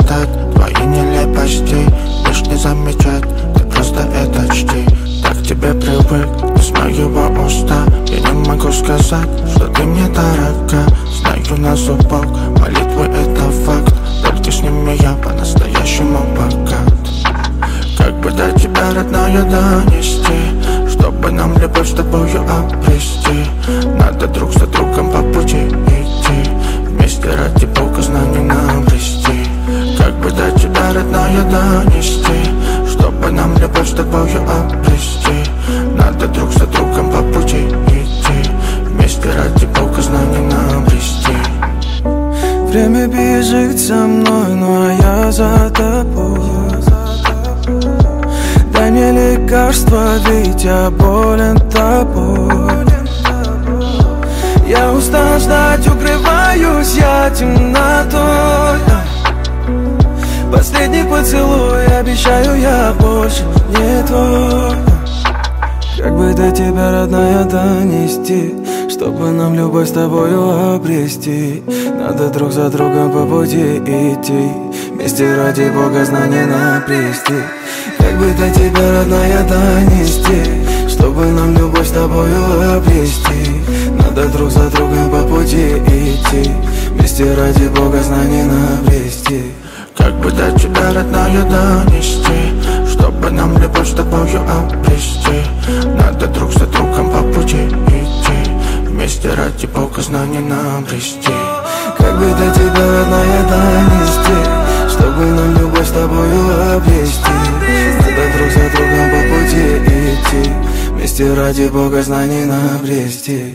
летать твои нелепости, лишь не замечать, ты просто это чти. Так к тебе привык, не с моего уста. Я не могу сказать, что ты мне дорога. Знаю на зубок, молитвы это факт. Только с ними я по-настоящему богат. Как бы до тебя, родная, донести, чтобы нам любовь с тобою обрести. Надо друг за другом по пути идти, вместе ради Бога знаний нам обрести. Как бы до тебя, родная, донести, чтобы нам любовь с тобою обрести. Надо друг за другом по пути идти, вместе ради Бога знаний нам обрести. Время бежит со мной, но я за тобой. Дай мне лекарство, ведь я болен тобой. Я устал ждать, укрываюсь я темнотой. Последний поцелуй, обещаю, я больше не твой. Как бы до тебя, родная, донести, чтобы нам любовь с тобою обрести. Надо друг за другом по пути идти, вместе ради Бога знаний наплести. Как бы до тебя, родная, донести, чтобы нам любовь с тобою обрести. Надо друг за другом по пути идти, вместе ради Бога знаний наплести. Как бы до тебя, родная, донести, чтобы нам любовь с тобою обрести. Надо друг за другом по пути идти, вместе ради Бога знаний нам обрести. Как бы до тебя, родная, донести, чтобы нам любовь с тобою обрести. Надо друг за другом по пути идти, вместе ради Бога знаний нам обрести.